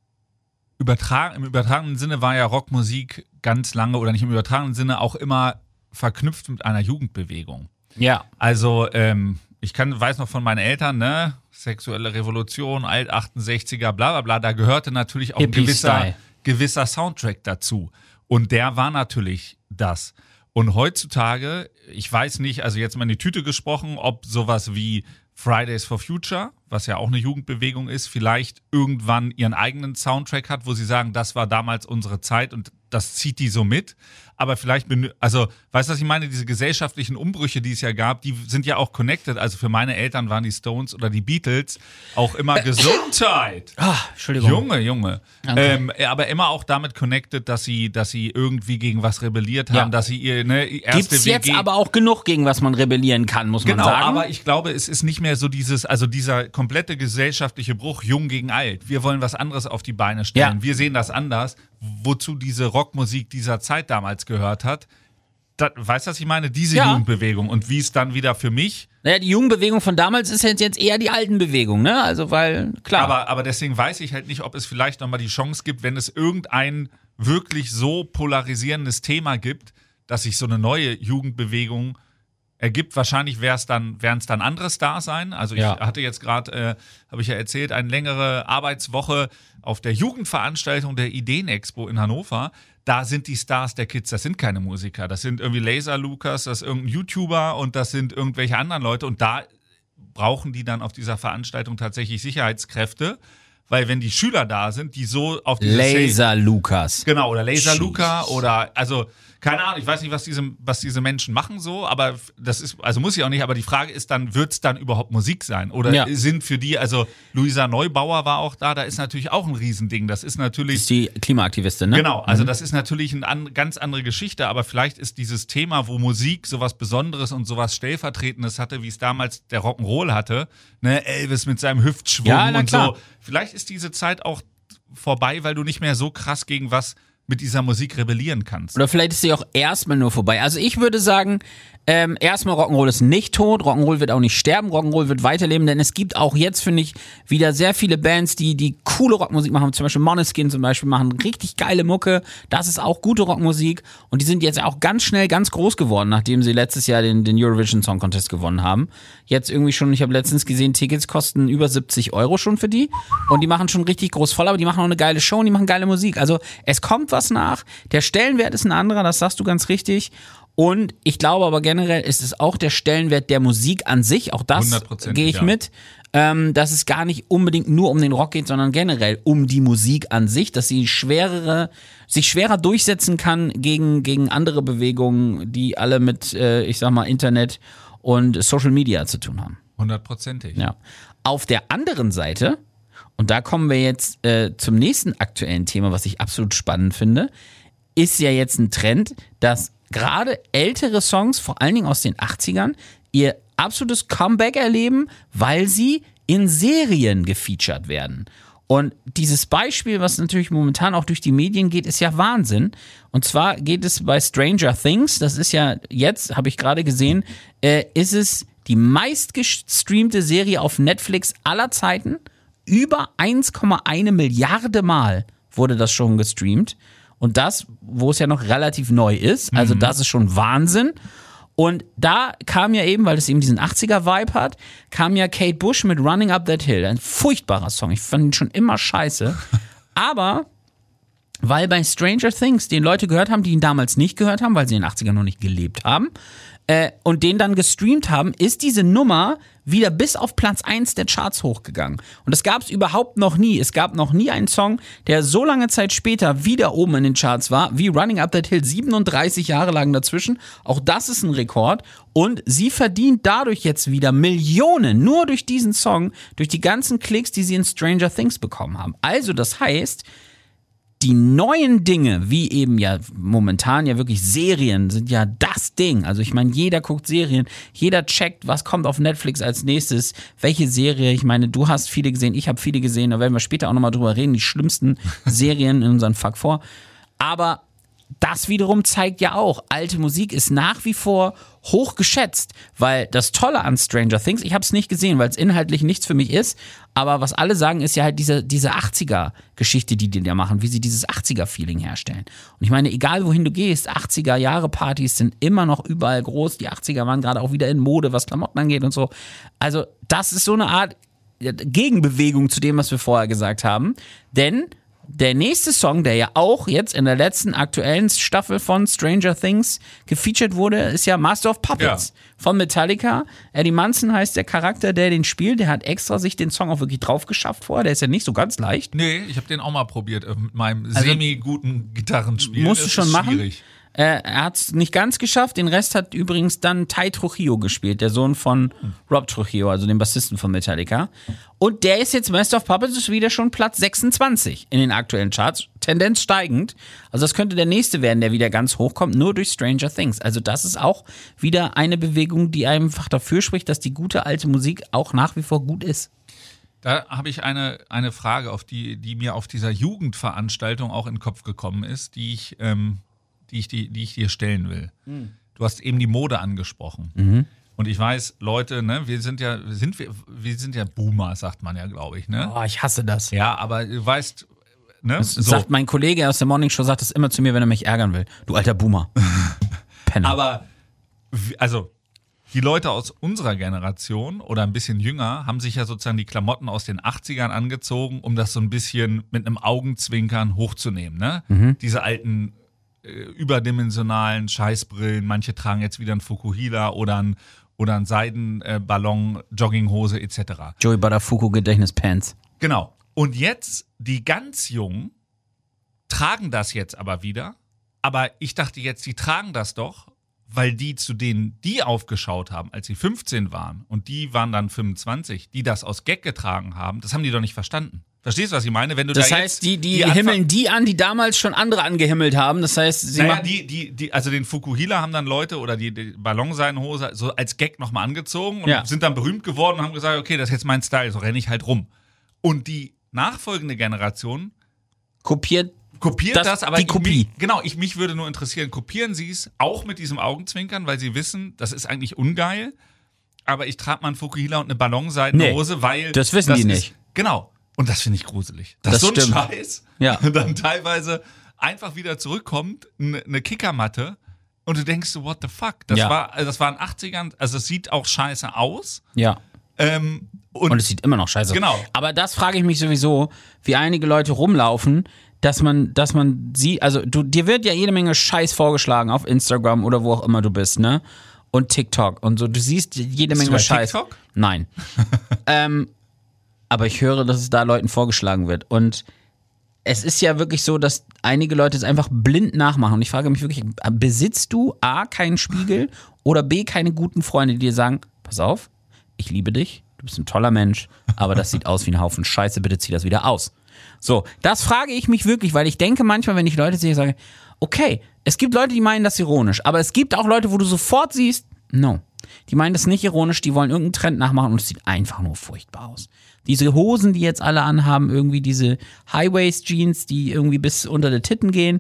übertragen, im übertragenen Sinne war ja Rockmusik ganz lange, oder nicht im übertragenen Sinne, auch immer verknüpft mit einer Jugendbewegung. Ja. Also, ähm, ich kann, weiß noch von meinen Eltern, ne, sexuelle Revolution, Alt achtundsechziger, bla bla bla, da gehörte natürlich auch ein gewisser, gewisser Soundtrack dazu. Und der war natürlich das. Und heutzutage, ich weiß nicht, also jetzt mal in die Tüte gesprochen, ob sowas wie Fridays for Future, was ja auch eine Jugendbewegung ist, vielleicht irgendwann ihren eigenen Soundtrack hat, wo sie sagen, das war damals unsere Zeit und das zieht die so mit. Aber vielleicht, also, weißt du, was ich meine? Diese gesellschaftlichen Umbrüche, die es ja gab, die sind ja auch connected. Also für meine Eltern waren die Stones oder die Beatles auch immer Gesundheit. Ah, Entschuldigung. Junge, Junge. Okay. Ähm, aber immer auch damit connected, dass sie, dass sie irgendwie gegen was rebelliert haben, Ja. dass sie ihr, ne, erste Gibt's W G... jetzt aber auch genug, gegen was man rebellieren kann, muss Genau, man sagen. aber ich glaube, es ist nicht mehr so dieses, also dieser komplette gesellschaftliche Bruch, jung gegen alt. Wir wollen was anderes auf die Beine stellen. Ja. Wir sehen das anders, wozu diese Rockmusik dieser Zeit damals gehört hat. Das, weißt du, was ich meine? Diese Ja. Jugendbewegung. Und wie es dann wieder für mich... Naja, die Jugendbewegung von damals ist jetzt, jetzt eher die alten Bewegung, ne? Also, weil, klar. Aber, aber deswegen weiß ich halt nicht, ob es vielleicht nochmal die Chance gibt, wenn es irgendein wirklich so polarisierendes Thema gibt, dass sich so eine neue Jugendbewegung ergibt. Wahrscheinlich wäre es dann, werden es dann andere Stars sein. Also ich Ja. hatte jetzt gerade, äh, habe ich ja erzählt, eine längere Arbeitswoche auf der Jugendveranstaltung der Ideenexpo in Hannover. Da sind die Stars der Kids, das sind keine Musiker. Das sind irgendwie Laser Lucas, das ist irgendein YouTuber und das sind irgendwelche anderen Leute. Und da brauchen die dann auf dieser Veranstaltung tatsächlich Sicherheitskräfte. Weil wenn die Schüler da sind, die so auf diese Laser Lukas. Genau, oder Laser Jesus. Luca oder, also, keine Ahnung, ich weiß nicht, was diese, was diese Menschen machen so, aber das ist, also muss ich auch nicht, aber die Frage ist dann, wird es dann überhaupt Musik sein? Oder Ja. sind für die, also Luisa Neubauer war auch da, da ist natürlich auch ein Riesending, das ist natürlich... Das ist die Klimaaktivistin, ne? Genau, also das ist natürlich eine an, ganz andere Geschichte, aber vielleicht ist dieses Thema, wo Musik sowas Besonderes und sowas Stellvertretendes hatte, wie es damals der Rock'n'Roll hatte, ne, Elvis mit seinem Hüftschwung Ja, na und klar. so. Vielleicht ist diese Zeit auch vorbei, weil du nicht mehr so krass gegen was mit dieser Musik rebellieren kannst. Oder vielleicht ist sie auch erstmal nur vorbei. Also ich würde sagen, ähm, erstmal Rock'n'Roll ist nicht tot, Rock'n'Roll wird auch nicht sterben, Rock'n'Roll wird weiterleben, denn es gibt auch jetzt, finde ich, wieder sehr viele Bands, die die coole Rockmusik machen, zum Beispiel Måneskin zum Beispiel machen richtig geile Mucke, das ist auch gute Rockmusik und die sind jetzt auch ganz schnell ganz groß geworden, nachdem sie letztes Jahr den, den Eurovision Song Contest gewonnen haben. Jetzt irgendwie schon, ich habe letztens gesehen, Tickets kosten über siebzig Euro schon für die und die machen schon richtig groß voll, aber die machen auch eine geile Show und die machen geile Musik. Also es kommt was nach, der Stellenwert ist ein anderer, das sagst du ganz richtig. Und ich glaube aber generell ist es auch der Stellenwert der Musik an sich, auch das hundertprozentig, gehe ich ja. mit, ähm, dass es gar nicht unbedingt nur um den Rock geht, sondern generell um die Musik an sich, dass sie schwerere, sich schwerer durchsetzen kann gegen, gegen andere Bewegungen, die alle mit, äh, ich sag mal, Internet und Social Media zu tun haben. Hundertprozentig. Ja. Auf der anderen Seite, und da kommen wir jetzt äh, zum nächsten aktuellen Thema, was ich absolut spannend finde, ist ja jetzt ein Trend, dass gerade ältere Songs, vor allen Dingen aus den achtzigern, ihr absolutes Comeback erleben, weil sie in Serien gefeatured werden. Und dieses Beispiel, was natürlich momentan auch durch die Medien geht, ist ja Wahnsinn. Und zwar geht es bei Stranger Things, das ist ja jetzt, habe ich gerade gesehen, äh, ist es die meistgestreamte Serie auf Netflix aller Zeiten. Über eins Komma eins Milliarde Mal wurde das schon gestreamt. Und das, wo es ja noch relativ neu ist, also das ist schon Wahnsinn. Und da kam ja eben, weil es eben diesen achtziger-Vibe hat, kam ja Kate Bush mit Running Up That Hill. Ein furchtbarer Song, ich fand ihn schon immer scheiße. Aber weil bei Stranger Things den Leute gehört haben, die ihn damals nicht gehört haben, weil sie in den achtzigern noch nicht gelebt haben, äh, und den dann gestreamt haben, ist diese Nummer wieder bis auf Platz eins der Charts hochgegangen. Und das gab es überhaupt noch nie. Es gab noch nie einen Song, der so lange Zeit später wieder oben in den Charts war, wie Running Up That Hill, siebenunddreißig Jahre lang dazwischen. Auch das ist ein Rekord. Und sie verdient dadurch jetzt wieder Millionen, nur durch diesen Song, durch die ganzen Klicks, die sie in Stranger Things bekommen haben. Also das heißt, die neuen Dinge, wie eben ja momentan ja wirklich Serien, sind ja das Ding. Also ich meine, jeder guckt Serien, jeder checkt, was kommt auf Netflix als nächstes, welche Serie. Ich meine, du hast viele gesehen, ich habe viele gesehen, da werden wir später auch nochmal drüber reden, die schlimmsten Serien in unseren Fuck vor. Aber das wiederum zeigt ja auch, alte Musik ist nach wie vor hoch geschätzt, weil das Tolle an Stranger Things, ich habe es nicht gesehen, weil es inhaltlich nichts für mich ist, aber was alle sagen, ist ja halt diese, diese achtziger-Geschichte, die die da machen, wie sie dieses achtziger-Feeling herstellen. Und ich meine, egal wohin du gehst, achtziger-Jahre-Partys sind immer noch überall groß, die achtziger waren gerade auch wieder in Mode, was Klamotten angeht und so. Also das ist so eine Art Gegenbewegung zu dem, was wir vorher gesagt haben, denn der nächste Song, der ja auch jetzt in der letzten aktuellen Staffel von Stranger Things gefeatured wurde, ist ja Master of Puppets ja. von Metallica. Eddie Munson heißt der Charakter, der den spielt. Der hat extra sich den Song auch wirklich drauf geschafft vorher. Der ist ja nicht so ganz leicht. Nee, ich habe den auch mal probiert mit meinem also, semi-guten Gitarrenspiel. Musst du schon machen. Schwierig. Äh, er hat es nicht ganz geschafft. Den Rest hat übrigens dann Ty Trujillo gespielt, der Sohn von Rob Trujillo, also dem Bassisten von Metallica. Und der ist jetzt Master of Puppets, ist wieder schon Platz sechsundzwanzig in den aktuellen Charts. Tendenz steigend. Also das könnte der nächste werden, der wieder ganz hoch kommt, nur durch Stranger Things. Also das ist auch wieder eine Bewegung, die einfach dafür spricht, dass die gute alte Musik auch nach wie vor gut ist. Da habe ich eine, eine Frage, auf die, die mir auf dieser Jugendveranstaltung auch in den Kopf gekommen ist, die ich... Ähm Die ich, die, die ich dir stellen will. Mhm. Du hast eben die Mode angesprochen. Mhm. Und ich weiß, Leute, ne, wir sind ja, sind wir, wir sind ja Boomer, sagt man ja, glaube ich, ne? Oh, ich hasse das. Ja, aber du weißt, ne? Das so. Sagt mein Kollege aus der Morning Show, sagt das immer zu mir, wenn er mich ärgern will. Du alter Boomer. Penner. Aber, also, die Leute aus unserer Generation oder ein bisschen jünger haben sich ja sozusagen die Klamotten aus den achtzigern angezogen, um das so ein bisschen mit einem Augenzwinkern hochzunehmen, ne? Mhm. Diese alten überdimensionalen Scheißbrillen, manche tragen jetzt wieder einen Fukuhila oder einen, oder einen Seidenballon, Jogginghose et cetera. Joey Buttafuoco Gedächtnispants. Genau. Und jetzt, die ganz Jungen tragen das jetzt aber wieder, aber ich dachte jetzt, die tragen das doch, weil die, zu denen die aufgeschaut haben, als sie fünfzehn waren und die waren dann fünfundzwanzig, die das aus Gag getragen haben, das haben die doch nicht verstanden. Verstehst du, was ich meine? Wenn du das da heißt, jetzt die, die, die himmeln die an, die damals schon andere angehimmelt haben. Das heißt, sie naja, machen die, die, die, also den Fukuhila haben dann Leute oder die, die Ballonseidenhose so als Gag nochmal angezogen und ja. sind dann berühmt geworden und haben gesagt, okay, das ist jetzt mein Style, so renne ich halt rum. Und die nachfolgende Generation kopiert kopiert das, das aber die Kopie. Mich, genau, ich, mich würde nur interessieren, kopieren sie es auch mit diesem Augenzwinkern, weil sie wissen, das ist eigentlich ungeil, aber ich trage mal einen Fukuhila und eine Ballonseidenhose, nee, weil das wissen das die ist, nicht. Genau. Und das finde ich gruselig. Dass das so ein stimmt. Scheiß ja. dann teilweise einfach wieder zurückkommt, eine Kickermatte, und du denkst so, what the fuck? Das ja. war, also das war in den achtzigern, also es sieht auch scheiße aus. Ja. Ähm, und, und es sieht immer noch scheiße aus. Genau. Aber das frage ich mich sowieso, wie einige Leute rumlaufen, dass man, dass man sieht, also du, dir wird ja jede Menge Scheiß vorgeschlagen auf Instagram oder wo auch immer du bist, ne? Und TikTok und so. Du siehst jede Bist Menge du bei Scheiß. TikTok? Nein. ähm, aber ich höre, dass es da Leuten vorgeschlagen wird. Und es ist ja wirklich so, dass einige Leute es einfach blind nachmachen. Und ich frage mich wirklich, besitzt du A, keinen Spiegel oder B, keine guten Freunde, die dir sagen, pass auf, ich liebe dich, du bist ein toller Mensch, aber das sieht aus wie ein Haufen Scheiße, bitte zieh das wieder aus. So, das frage ich mich wirklich, weil ich denke manchmal, wenn ich Leute sehe, sage, okay, es gibt Leute, die meinen das ironisch, aber es gibt auch Leute, wo du sofort siehst, no, die meinen das nicht ironisch, die wollen irgendeinen Trend nachmachen und es sieht einfach nur furchtbar aus. Diese Hosen, die jetzt alle anhaben, irgendwie diese High-Waist-Jeans, die irgendwie bis unter die Titten gehen.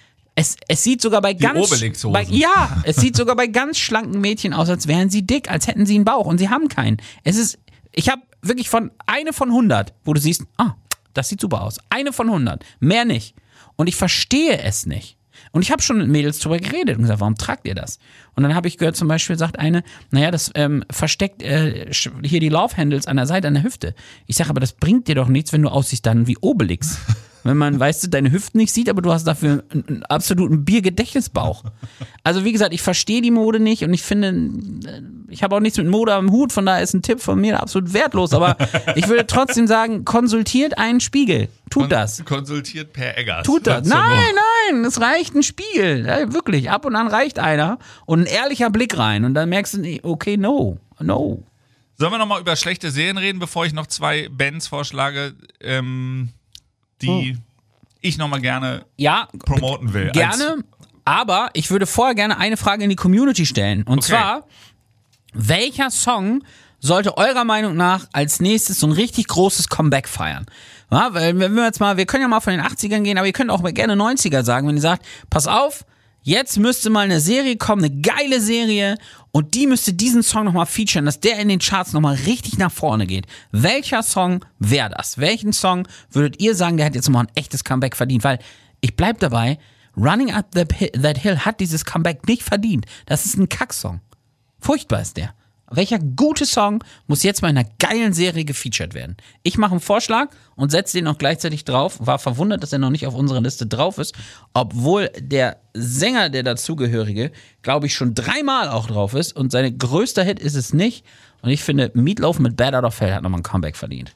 Es, es sieht sogar bei die ganz Obelix-Hosen. bei, ja, es sieht sogar bei ganz schlanken Mädchen aus, als wären sie dick, als hätten sie einen Bauch und sie haben keinen. Es ist, ich habe wirklich von eine von hundert, wo du siehst, ah, das sieht super aus. Eine von hundert, mehr nicht. Und ich verstehe es nicht. Und ich habe schon mit Mädels drüber geredet und gesagt, warum tragt ihr das? Und dann habe ich gehört, zum Beispiel sagt eine, naja, das ähm, versteckt äh, hier die Love-Handles an der Seite, an der Hüfte. Ich sage, aber das bringt dir doch nichts, wenn du aussiehst dann wie Obelix. Wenn man, weißt du, deine Hüften nicht sieht, aber du hast dafür einen, einen absoluten Biergedächtnisbauch. Also wie gesagt, ich verstehe die Mode nicht und ich finde, ich habe auch nichts mit Mode am Hut, von daher ist ein Tipp von mir absolut wertlos, aber ich würde trotzdem sagen, konsultiert einen Spiegel. Tut Kon- das. Konsultiert Per Eggers. Tut das. Nein, nein, es reicht ein Spiegel. Ja, wirklich, ab und an reicht einer und ein ehrlicher Blick rein und dann merkst du, okay, no, no. Sollen wir nochmal über schlechte Serien reden, bevor ich noch zwei Bands vorschlage, ähm, die hm. ich nochmal gerne ja, promoten will. Gerne, aber ich würde vorher gerne eine Frage in die Community stellen. Und okay. zwar, welcher Song sollte eurer Meinung nach als nächstes so ein richtig großes Comeback feiern? Ja, weil wenn wir jetzt mal, wir können ja mal von den achtzigern gehen, aber ihr könnt auch mal gerne neunziger sagen, wenn ihr sagt, pass auf, jetzt müsste mal eine Serie kommen, eine geile Serie und die müsste diesen Song nochmal featuren, dass der in den Charts nochmal richtig nach vorne geht. Welcher Song wäre das? Welchen Song würdet ihr sagen, der hat jetzt mal ein echtes Comeback verdient? Weil ich bleib dabei, Running Up That Hill hat dieses Comeback nicht verdient. Das ist ein Kacksong. Furchtbar ist der. Welcher gute Song muss jetzt mal in einer geilen Serie gefeatured werden? Ich mache einen Vorschlag und setze den auch gleichzeitig drauf. War verwundert, dass er noch nicht auf unserer Liste drauf ist, obwohl der Sänger, der dazugehörige, glaube ich, schon dreimal auch drauf ist und sein größter Hit ist es nicht. Und ich finde, Meatloaf mit Bad Out of Hell hat nochmal ein Comeback verdient.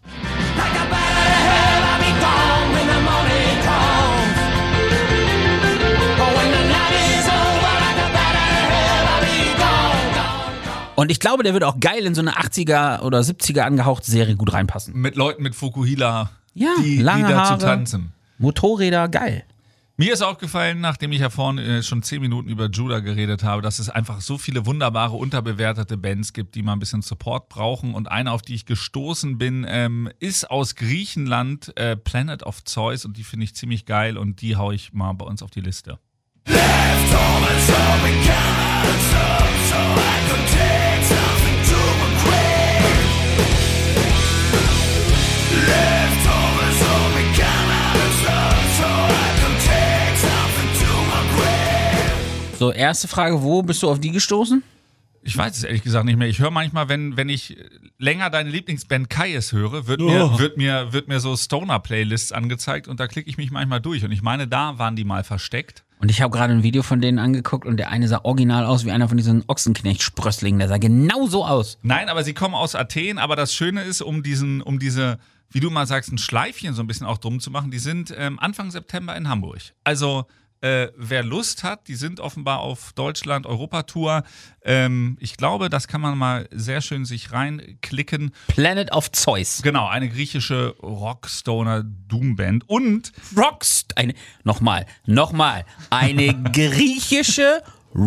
Und ich glaube, der würde auch geil in so eine achtziger oder siebziger angehauchte Serie gut reinpassen. Mit Leuten mit Fukuhila, ja, die, lange die dazu Haare, tanzen. Motorräder, geil. Mir ist aufgefallen, nachdem ich ja vorhin schon zehn Minuten über Judah geredet habe, dass es einfach so viele wunderbare, unterbewertete Bands gibt, die mal ein bisschen Support brauchen. Und eine, auf die ich gestoßen bin, ähm, ist aus Griechenland, äh, Planet of Zeus. Und die finde ich ziemlich geil und die hau ich mal bei uns auf die Liste. So, erste Frage, wo bist du auf die gestoßen? Ich weiß es ehrlich gesagt nicht mehr. Ich höre manchmal, wenn, wenn ich länger deine Lieblingsband Kaius höre, wird, oh. mir, wird, mir, wird mir so Stoner-Playlists angezeigt und da klicke ich mich manchmal durch. Und ich meine, da waren die mal versteckt. Und ich habe gerade ein Video von denen angeguckt und der eine sah original aus wie einer von diesen Ochsenknecht-Sprösslingen. Der sah genau so aus. Nein, aber sie kommen aus Athen. Aber das Schöne ist, um diesen, um diese, wie du mal sagst, ein Schleifchen so ein bisschen auch drum zu machen, die sind ähm, Anfang September in Hamburg. Also Äh, wer Lust hat, die sind offenbar auf Deutschland-Europa-Tour. Ähm, ich glaube, das kann man mal sehr schön sich reinklicken. Planet of Zeus. Genau, eine griechische Rockstoner-Doom-Band. Und Rockst... Eine, nochmal, nochmal. Eine griechische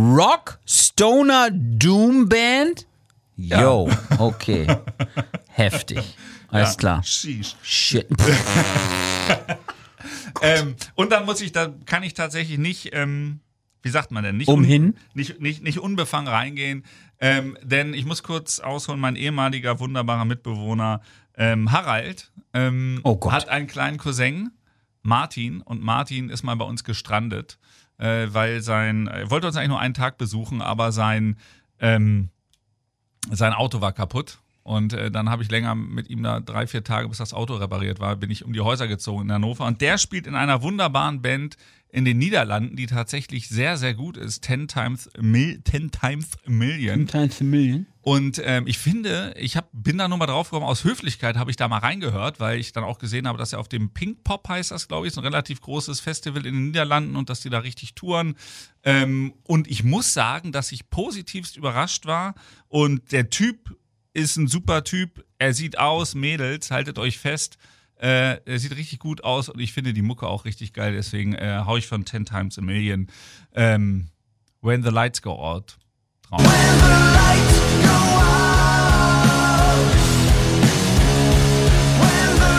Rockstoner-Doom-Band? Ja. Yo, okay. Heftig. Alles ja, klar. Sheesh. Shit. Ähm, und dann muss ich, da kann ich tatsächlich nicht, ähm, wie sagt man denn, nicht, Umhin? un, nicht, nicht, nicht unbefangen reingehen, ähm, denn ich muss kurz ausholen, mein ehemaliger wunderbarer Mitbewohner ähm, Harald ähm, oh Gott. hat einen kleinen Cousin, Martin, und Martin ist mal bei uns gestrandet, äh, weil sein, er wollte uns eigentlich nur einen Tag besuchen, aber sein, ähm, sein Auto war kaputt. Und äh, dann habe ich länger mit ihm da drei, vier Tage, bis das Auto repariert war, bin ich um die Häuser gezogen in Hannover. Und der spielt in einer wunderbaren Band in den Niederlanden, die tatsächlich sehr, sehr gut ist. Ten Times, Mil- Ten Times a Million. Ten Times a Million. Und ähm, ich finde, ich hab, bin da nur mal drauf gekommen, aus Höflichkeit habe ich da mal reingehört, weil ich dann auch gesehen habe, dass er auf dem Pink Pop heißt das, glaube ich, ist ein relativ großes Festival in den Niederlanden und dass die da richtig touren. Ähm, und ich muss sagen, dass ich positivst überrascht war und der Typ ist ein super Typ, er sieht aus, Mädels, haltet euch fest, äh, er sieht richtig gut aus und ich finde die Mucke auch richtig geil, deswegen äh, hau ich von Ten Times a Million ähm, When the Lights Go Out drauf. When the lights go out, when the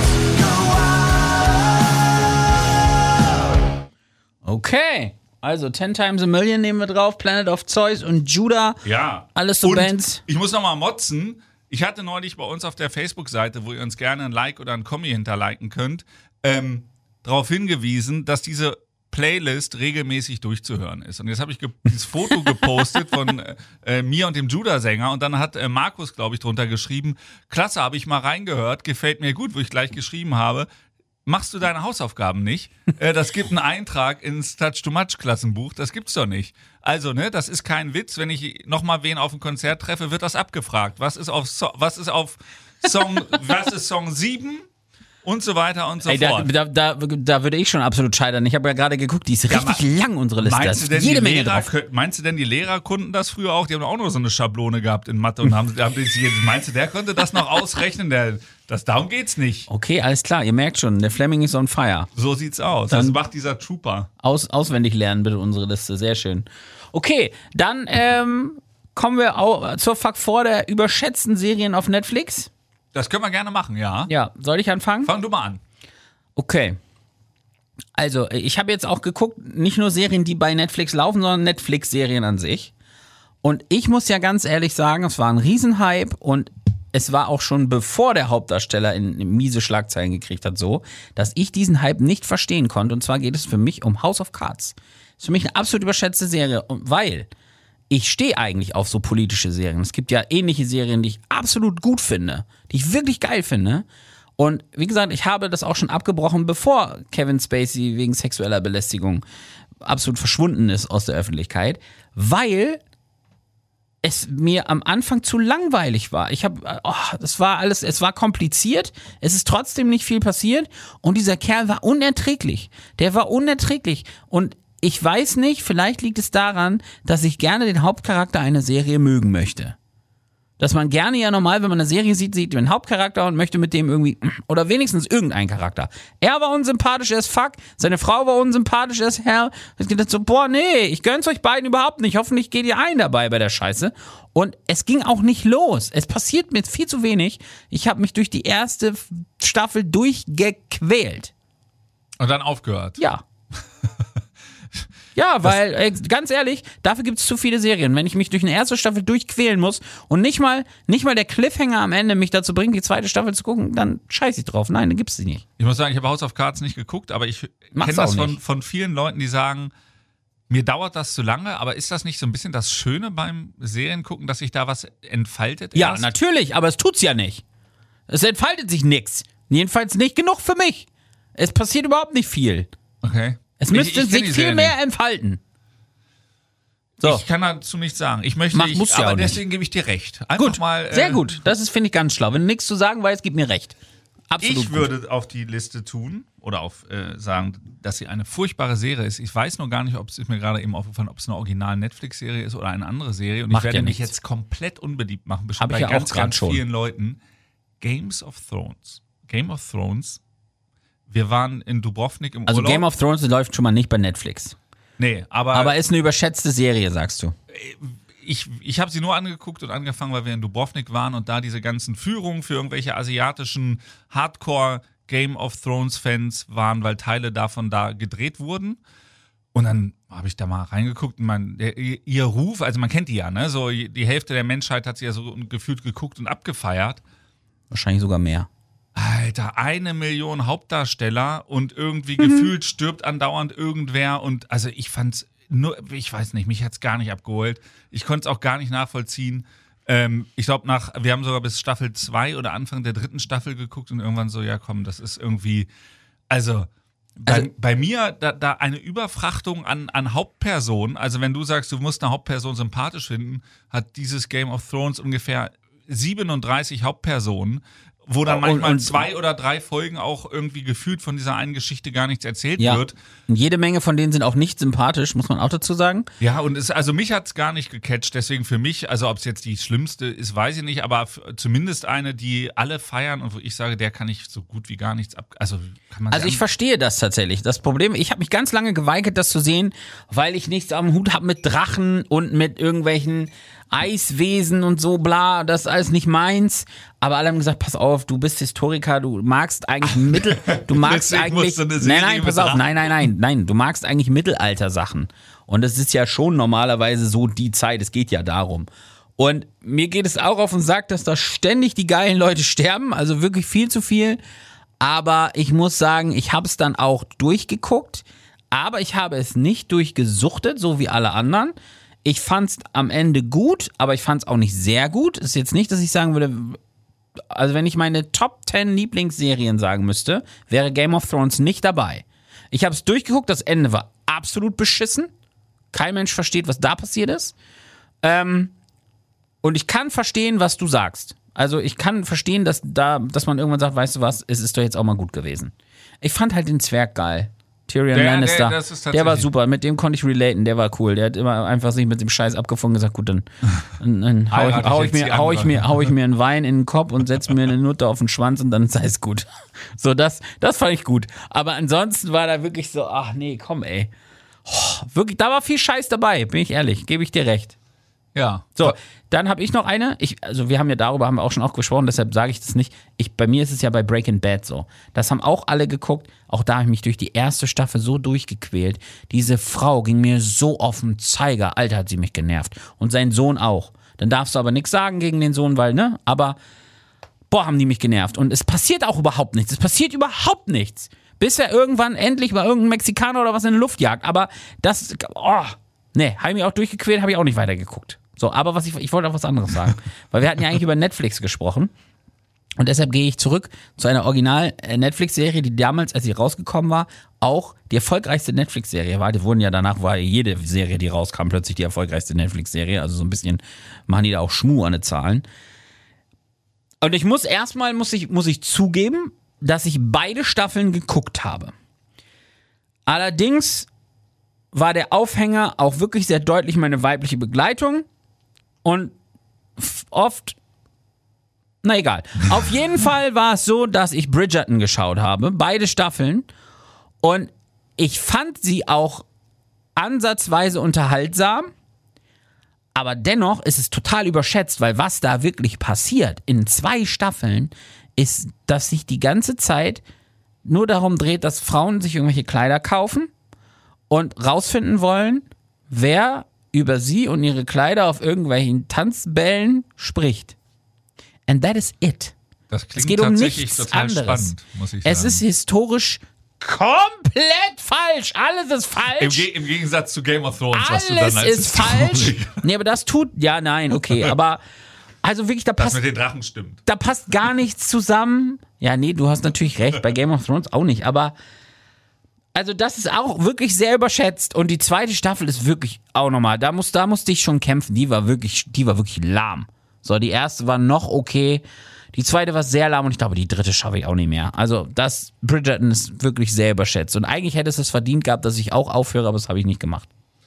lights go out. Okay. Also, Ten Times a Million nehmen wir drauf, Planet of Zeus und Judah. Ja. Alles so und Bands. Ich muss nochmal motzen. Ich hatte neulich bei uns auf der Facebook-Seite, wo ihr uns gerne ein Like oder ein Kommi hinterliken könnt, ähm, darauf hingewiesen, dass diese Playlist regelmäßig durchzuhören ist. Und jetzt habe ich ge- dieses Foto gepostet von äh, mir und dem Judah-Sänger und dann hat äh, Markus, glaube ich, drunter geschrieben, klasse, habe ich mal reingehört, gefällt mir gut, wo ich gleich geschrieben habe, machst du deine Hausaufgaben nicht? Äh, das gibt einen Eintrag ins Touch-to-Much-Klassenbuch. Das gibt's doch nicht. Also, ne, das ist kein Witz. Wenn ich nochmal wen auf dem Konzert treffe, wird das abgefragt. Was ist auf, so- was ist auf Song, was ist Song sieben? Und so weiter und so Ey, da, fort. da, da, da würde ich schon absolut scheitern. Ich habe ja gerade geguckt, die ist Ja, richtig ma- lang, unsere Liste. Da Meinst du, ist denn jede die Menge Lehrer, drauf. kö- meinst du denn, die Lehrer konnten das früher auch? Die haben auch nur so eine Schablone gehabt in Mathe und haben, haben die, meinst du, der konnte das noch ausrechnen? Der, das, darum geht's nicht. Okay, alles klar. Ihr merkt schon, der Fleming ist on fire. So sieht's aus. Dann- Das macht dieser Trooper. Aus, auswendig lernen bitte unsere Liste. Sehr schön. Okay, dann ähm, kommen wir auch zur Fuck four der überschätzten Serien auf Netflix. Das können wir gerne machen, ja. Ja, soll ich anfangen? Fang du mal an. Okay. Also, ich habe jetzt auch geguckt, nicht nur Serien, die bei Netflix laufen, sondern Netflix-Serien an sich. Und ich muss ja ganz ehrlich sagen, es war ein Riesenhype und es war auch schon bevor der Hauptdarsteller in, in miese Schlagzeilen gekriegt hat, so, dass ich diesen Hype nicht verstehen konnte. Und zwar geht es für mich um House of Cards. Das ist für mich eine absolut überschätzte Serie, weil ich stehe eigentlich auf so politische Serien. Es gibt ja ähnliche Serien, die ich absolut gut finde, die ich wirklich geil finde. Und wie gesagt, ich habe das auch schon abgebrochen, bevor Kevin Spacey wegen sexueller Belästigung absolut verschwunden ist aus der Öffentlichkeit, weil es mir am Anfang zu langweilig war. Ich habe, oh, das war alles, es war kompliziert, es ist trotzdem nicht viel passiert und dieser Kerl war unerträglich. Der war unerträglich und ich weiß nicht, vielleicht liegt es daran, dass ich gerne den Hauptcharakter einer Serie mögen möchte. Dass man gerne ja normal, wenn man eine Serie sieht, sieht den Hauptcharakter und möchte mit dem irgendwie, oder wenigstens irgendeinen Charakter. Er war unsympathisch as fuck, seine Frau war unsympathisch as hell. Ich gedacht so, boah, nee, ich gönn's euch beiden überhaupt nicht. Hoffentlich geht ihr ein dabei bei der Scheiße. Und es ging auch nicht los. Es passiert mir viel zu wenig. Ich habe mich durch die erste Staffel durchgequält. Und dann aufgehört. Ja. Ja, weil, ey, ganz ehrlich, dafür gibt es zu viele Serien. Wenn ich mich durch eine erste Staffel durchquälen muss und nicht mal, nicht mal der Cliffhanger am Ende mich dazu bringt, die zweite Staffel zu gucken, dann scheiße ich drauf. Nein, dann gibt's die nicht. Ich muss sagen, ich habe House of Cards nicht geguckt, aber ich kenne das von, von vielen Leuten, die sagen, mir dauert das zu lange, aber ist das nicht so ein bisschen das Schöne beim Seriengucken, dass sich da was entfaltet? Ja, erst? Natürlich, aber es tut's ja nicht. Es entfaltet sich nichts. Jedenfalls nicht genug für mich. Es passiert überhaupt nicht viel. Okay. Es müsste ich, ich sich viel mehr nicht. entfalten. So. Ich kann dazu nichts sagen. Ich möchte, Mach, ich, musst aber ja auch deswegen nicht. gebe ich dir recht. Einfach Gut, mal, äh, sehr gut. Das ist, finde ich, ganz schlau. Wenn du nichts zu sagen weißt, gib mir recht. Absolut Ich gut. würde auf die Liste tun oder auf äh, sagen, dass sie eine furchtbare Serie ist. Ich weiß nur gar nicht, ob es ist mir gerade eben aufgefallen, ob es eine Original-Netflix-Serie ist oder eine andere Serie. Und Macht ich werde ja mich nichts. jetzt komplett unbeliebt machen, bestimmt Hab ich bei ja auch ganz, grad ganz schon. vielen Leuten. Games of Thrones. Game of Thrones. Wir waren in Dubrovnik im Also Urlaub. Game of Thrones läuft schon mal nicht bei Netflix. Nee, aber, Aber ist eine überschätzte Serie, sagst du. ich, ich habe sie nur angeguckt und angefangen, weil wir in Dubrovnik waren und da diese ganzen Führungen für irgendwelche asiatischen Hardcore Game of Thrones Fans waren, weil Teile davon da gedreht wurden. Und dann habe ich da mal reingeguckt und man, der, ihr Ruf, also man kennt die ja, ne? So die Hälfte der Menschheit hat sie ja so gefühlt geguckt und abgefeiert. Wahrscheinlich sogar mehr. Alter, eine Million Hauptdarsteller und irgendwie Mhm. gefühlt stirbt andauernd irgendwer und also ich fand's nur, ich weiß nicht, mich hat's gar nicht abgeholt. Ich konnte es auch gar nicht nachvollziehen. Ähm, ich glaube, nach, wir haben sogar bis Staffel zwei oder Anfang der dritten Staffel geguckt und irgendwann so, ja komm, das ist irgendwie, also bei, Also- bei mir da, da eine Überfrachtung an, an Hauptpersonen, also wenn du sagst, du musst eine Hauptperson sympathisch finden, hat dieses Game of Thrones ungefähr siebenunddreißig Hauptpersonen, wo dann Und- manchmal und- zwei oder drei Folgen auch irgendwie gefühlt von dieser einen Geschichte gar nichts erzählt Ja. wird. Und jede Menge von denen sind auch nicht sympathisch, muss man auch dazu sagen. Ja, und es, also mich hat's gar nicht gecatcht, deswegen für mich, also ob es jetzt die schlimmste ist, weiß ich nicht, aber f- zumindest eine, die alle feiern und wo ich sage, der kann ich so gut wie gar nichts ab, also kann man Also ich sagen, verstehe das tatsächlich. Das Problem, ich habe mich ganz lange geweigert, das zu sehen, weil ich nichts am Hut habe mit Drachen und mit irgendwelchen Eiswesen und so, bla, das ist alles nicht meins. Aber alle haben gesagt, pass auf, du bist Historiker, du magst eigentlich Mittel, du magst Deswegen eigentlich, musst du eine nein, Serie nein, mit pass auf, Drachen. nein, nein, nein, nein, du magst eigentlich Mittelalter-Sachen. Und es ist ja schon normalerweise so die Zeit, es geht ja darum. Und mir geht es auch auf den Sack, dass da ständig die geilen Leute sterben, also wirklich viel zu viel. Aber ich muss sagen, ich habe es dann auch durchgeguckt, aber ich habe es nicht durchgesuchtet, so wie alle anderen. Ich fand es am Ende gut, aber ich fand es auch nicht sehr gut. Ist jetzt nicht, dass ich sagen würde, also wenn ich meine Top zehn Lieblingsserien sagen müsste, wäre Game of Thrones nicht dabei. Ich habe es durchgeguckt, das Ende war absolut beschissen. Kein Mensch versteht, was da passiert ist. Ähm, und ich kann verstehen, was du sagst. Also ich kann verstehen, dass da, dass man irgendwann sagt, weißt du was, es ist doch jetzt auch mal gut gewesen. Ich fand halt den Zwerg geil. Tyrion Der- der- Lannister. das ist Der war tatsächlich- super, mit dem konnte ich relaten, der war cool. Der hat immer einfach sich mit dem Scheiß abgefunden und gesagt, gut, dann, dann, dann hau, ich, Heirate ich hau, ich jetzt die mir, hau, ich andere. mir, hau ich mir einen Wein in den Kopf und setz mir eine Nutte auf den Schwanz und dann sei es gut. So, das, das fand ich gut. Aber ansonsten war da wirklich so, ach nee, komm ey. Oh, wirklich, da war viel Scheiß dabei, bin ich ehrlich, gebe ich dir recht. Ja. So, dann habe ich noch eine. Ich, also wir haben ja darüber haben wir auch schon auch gesprochen, deshalb sage ich das nicht. Ich, bei mir ist es ja bei Breaking Bad so. Das haben auch alle geguckt. Auch da habe ich mich durch die erste Staffel so durchgequält. Diese Frau ging mir so auf den Zeiger. Alter, hat sie mich genervt. Und sein Sohn auch. Dann darfst du aber nichts sagen gegen den Sohn, weil, ne? Aber, boah, haben die mich genervt. Und es passiert auch überhaupt nichts. Es passiert überhaupt nichts. Bis er irgendwann endlich mal irgendein Mexikaner oder was in die Luft jagt. Aber das, oh, ne, habe ich mich auch durchgequält, habe ich auch nicht weitergeguckt. So, aber was ich, ich wollte auch was anderes sagen. Weil wir hatten ja eigentlich über Netflix gesprochen. Und deshalb gehe ich zurück zu einer Original-Netflix-Serie, die damals, als sie rausgekommen war, auch die erfolgreichste Netflix-Serie war. Die wurden ja danach, war jede Serie, die rauskam, plötzlich die erfolgreichste Netflix-Serie. Also so ein bisschen machen die da auch Schmuh an den Zahlen. Und ich muss erstmal, muss ich, muss ich zugeben, dass ich beide Staffeln geguckt habe. Allerdings war der Aufhänger auch wirklich sehr deutlich meine weibliche Begleitung. Und oft, na egal. Auf jeden Fall war es so, dass ich Bridgerton geschaut habe, beide Staffeln. Und ich fand sie auch ansatzweise unterhaltsam. Aber dennoch ist es total überschätzt, weil was da wirklich passiert in zwei Staffeln ist, dass sich die ganze Zeit nur darum dreht, dass Frauen sich irgendwelche Kleider kaufen und rausfinden wollen, wer über sie und ihre Kleider auf irgendwelchen Tanzbällen spricht. And that is it. Das klingt es geht um tatsächlich nichts total anderes. spannend, muss ich sagen. Es ist historisch komplett falsch. Alles ist Im, falsch. Ge Im Gegensatz zu Game of Thrones, was du Alles dann als ist falsch. Historiker- Nee, aber das tut, ja, nein, okay, aber also wirklich, da Das passt, mit den Drachen stimmt. da passt gar nichts zusammen. Ja, nee, du hast natürlich recht, bei Game of Thrones auch nicht, aber also das ist auch wirklich sehr überschätzt und die zweite Staffel ist wirklich auch nochmal, da, muss, da musste ich schon kämpfen, die war wirklich, die war wirklich lahm. So, die erste war noch okay, die zweite war sehr lahm und ich glaube, die dritte schaffe ich auch nicht mehr. Also das, Bridgerton ist wirklich sehr überschätzt und eigentlich hätte es es verdient gehabt, dass ich auch aufhöre, aber das habe ich nicht gemacht.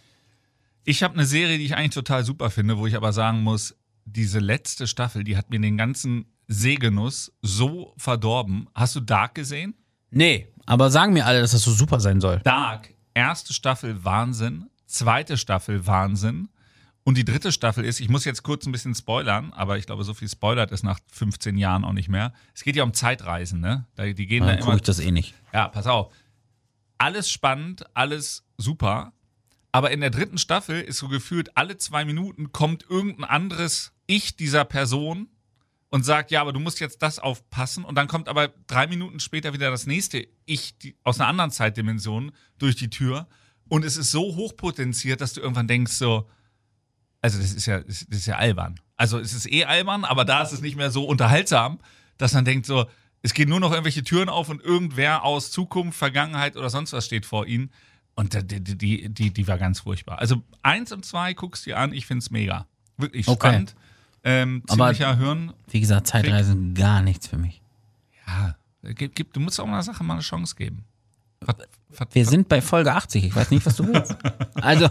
Ich habe eine Serie, die ich eigentlich total super finde, wo ich aber sagen muss, diese letzte Staffel, die hat mir den ganzen Sehgenuss so verdorben. Hast du Dark gesehen? Nee, aber sagen mir alle, dass das so super sein soll. Dark, erste Staffel Wahnsinn, zweite Staffel Wahnsinn und die dritte Staffel ist, ich muss jetzt kurz ein bisschen spoilern, aber ich glaube, so viel spoilert ist nach fünfzehn Jahren auch nicht mehr. Es geht ja um Zeitreisen, ne? Die gehen Dann da gucke immer. ich das eh nicht. Ja, pass auf. Alles spannend, alles super, aber in der dritten Staffel ist so gefühlt, alle zwei Minuten kommt irgendein anderes Ich dieser Person und sagt, ja, aber du musst jetzt das aufpassen. Und dann kommt aber drei Minuten später wieder das nächste Ich die, aus einer anderen Zeitdimension durch die Tür. Und es ist so hochpotenziert, dass du irgendwann denkst so, also das ist ja, das ist ja albern. Also es ist eh albern, aber da ist es nicht mehr so unterhaltsam, dass man denkt so, es gehen nur noch irgendwelche Türen auf und irgendwer aus Zukunft, Vergangenheit oder sonst was steht vor ihnen. Und die, die, die, die war ganz furchtbar. Also eins und zwei guckst dir an, ich find's mega. Wirklich Okay. spannend. Ähm, Aber- ziemlicher Hirn. Wie gesagt, Zeitreisen gar nichts für mich. Ja, gib, gib, du musst auch einer Sache mal eine Chance geben. Was, was, Wir sind bei Folge achtzig, ich weiß nicht, was du willst. Also,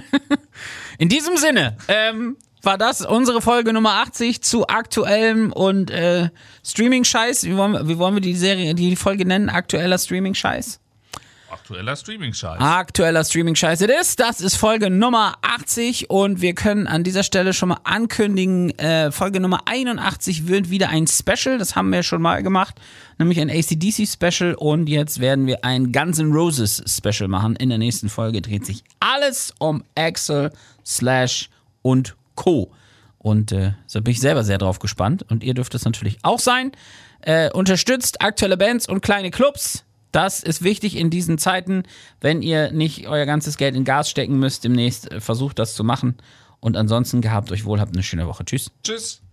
in diesem Sinne, ähm, war das unsere Folge Nummer achtzig zu aktuellem und äh, Streaming-Scheiß. Wie wollen, wir- wie wollen wir die Serie, die Folge nennen? Aktueller Streaming-Scheiß? aktueller Streaming-Scheiß. Aktueller Streaming-Scheiß it is. Das ist Folge Nummer achtzig und wir können an dieser Stelle schon mal ankündigen, äh, Folge Nummer einundachtzig wird wieder ein Special, das haben wir schon mal gemacht, nämlich ein A C D C-Special und jetzt werden wir ein Guns N' Roses-Special machen. In der nächsten Folge dreht sich alles um Axl, Slash und Co. Und äh, da bin ich selber sehr drauf gespannt und ihr dürft es natürlich auch sein. Äh, unterstützt aktuelle Bands und kleine Clubs. Das ist wichtig in diesen Zeiten, wenn ihr nicht euer ganzes Geld in Gas stecken müsst. Demnächst äh, versucht das zu machen. Und ansonsten gehabt euch wohl, habt eine schöne Woche. Tschüss. Tschüss.